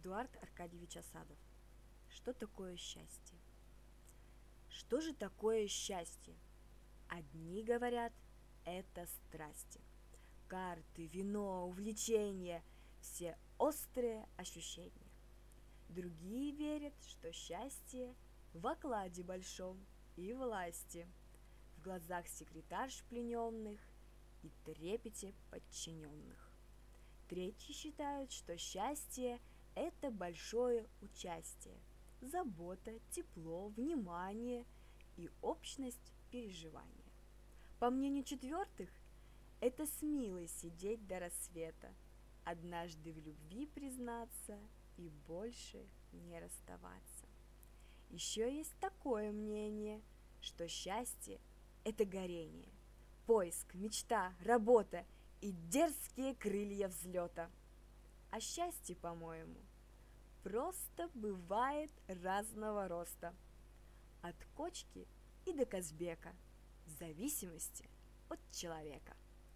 Эдуард Аркадьевич Асадов. Что такое счастье? Что же такое счастье? Одни говорят, это страсти. Карты, вино, увлечения – все острые ощущения. Другие верят, что счастье в окладе большом и власти, в глазах секретарш плененных и трепете подчиненных. Третьи считают, что счастье – это большое участие, забота, тепло, внимание и общность переживания. По мнению четвертых, это с милой сидеть до рассвета, однажды в любви признаться и больше не расставаться. Еще есть такое мнение, что счастье – это горение, поиск, мечта, работа и дерзкие крылья взлета. А счастье, по-моему, просто бывает разного роста, от кочки и до Казбека, в зависимости от человека.